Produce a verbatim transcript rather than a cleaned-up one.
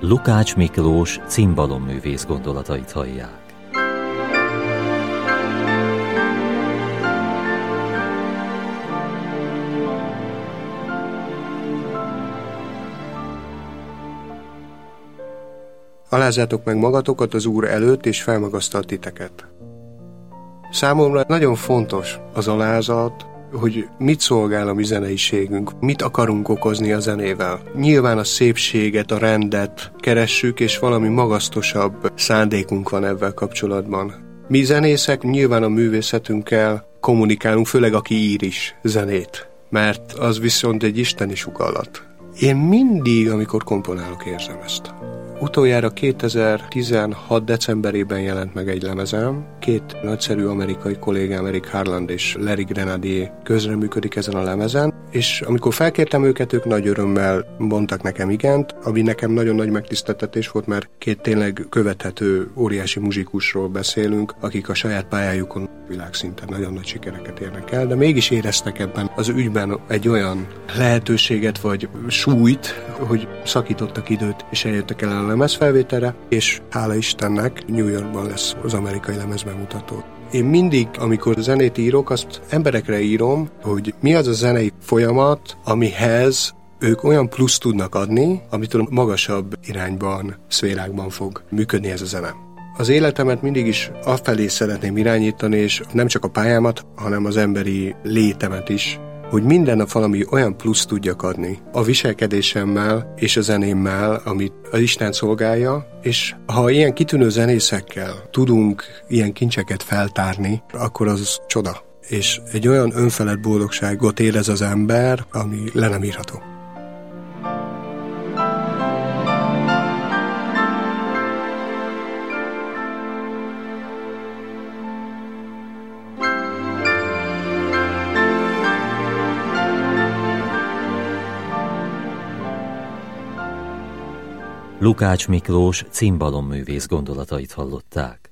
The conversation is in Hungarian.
Lukács Miklós cimbalomművész gondolatait hallják. Alázzátok meg magatokat az Úr előtt, és felmagasztal titeket. Számomra nagyon fontos az alázat, hogy mit szolgál a mi zeneiségünk, mit akarunk okozni a zenével. Nyilván a szépséget, a rendet keressük, és valami magasztosabb szándékunk van ezzel kapcsolatban. Mi zenészek nyilván a művészetünkkel kommunikálunk, főleg aki ír is zenét, mert az viszont egy isteni sugallat. Én mindig, amikor komponálok, érzem ezt. Utoljára kétezer-tizenhat decemberében jelent meg egy lemezem. Két nagyszerű amerikai kollégám, Eric Harland és Larry Grenadier közreműködik ezen a lemezen, és amikor felkértem őket, ők nagy örömmel mondtak nekem igent, ami nekem nagyon nagy megtiszteltetés volt, mert két tényleg követhető óriási muzsikusról beszélünk, akik a saját pályájukon világszinten nagyon nagy sikereket érnek el, de mégis éreztek ebben az ügyben egy olyan lehetőséget vagy súlyt, hogy szakítottak időt, és eljöttek el a lemezfelvételre, és hála Istennek New Yorkban lesz az amerikai lemezbemutató. Én mindig, amikor zenét írok, azt emberekre írom, hogy mi az a zenei folyamat, amihez ők olyan plusz tudnak adni, amitől magasabb irányban, szférákban fog működni ez a zene. Az életemet mindig is afelé szeretném irányítani, és nem csak a pályámat, hanem az emberi létemet is, hogy minden nap valami olyan plusz tudjak adni a viselkedésemmel és a zenémmel, amit az Isten szolgálja, és ha ilyen kitűnő zenészekkel tudunk ilyen kincseket feltárni, akkor az csoda. És egy olyan önfelett boldogságot érez az ember, ami le nem írható. Lukács Miklós cimbalomművész gondolatait hallották.